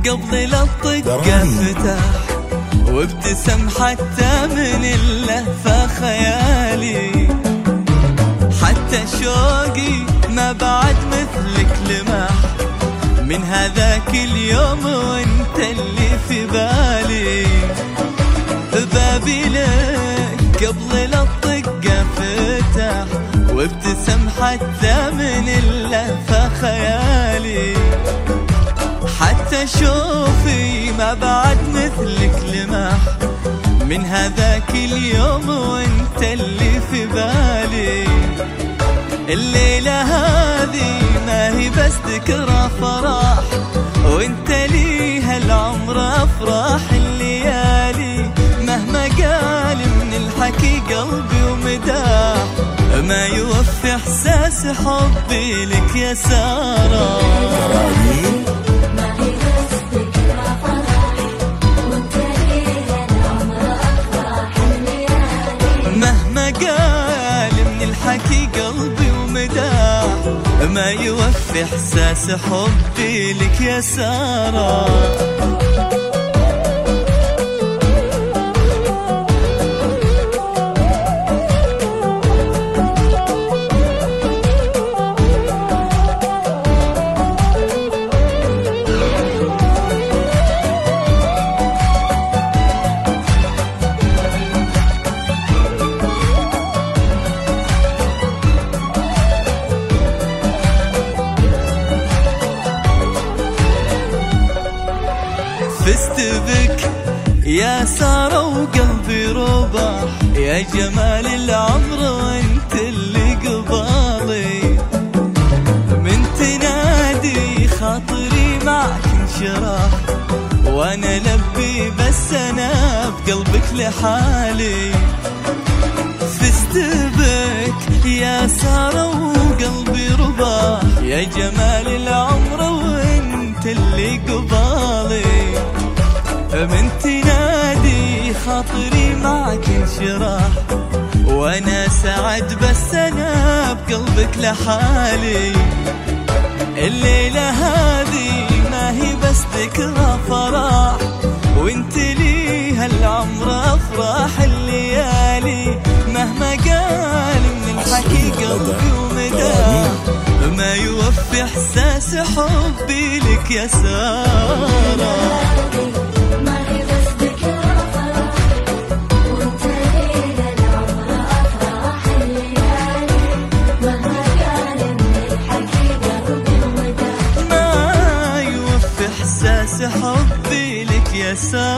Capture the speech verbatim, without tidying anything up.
قبل لا الطقة فتح وابتسم حتى من اللهفة خيالي، حتى شوقي ما بعد مثلك لمح من هذاك اليوم وانت اللي في بالي. بابي لك قبل لا الطقة فتح وابتسم حتى من اللهفة خيالي، حتى شوفي ما بعد مثلك لمح من هذاك اليوم وانت اللي في بالي. الليلة هذه ما هي بس ذكرى فرح وانت لي هالعمر افراح الليالي، مهما قال من الحكي قلبي ومداح ما يوفي احساس حبي لك يا سارة. مهما قال من الحكي قلبي ومداح ما يوفي احساس حبي لك يا سارة. فزت بك يا سارة وقلبي رباح، يا جمال العمر وانت اللي قبالي، من تنادي خاطري معك انشراح وانا لبي بس انا بقلبك لحالي. فزت بك يا سارة وقلبي رباح، يا جمال العمر وانت اللي قبالي، من تنادي خاطري معك انشراح وانا سعد بس انا بقلبك لحالي. الليلة هذه ما هي بس ذكرى فرح وانت لي هالعمر افراح الليالي، مهما قال من الحكي قلبي ومداح ما يوفي احساس حبي لك يا سارة. حبي لك يا سارة.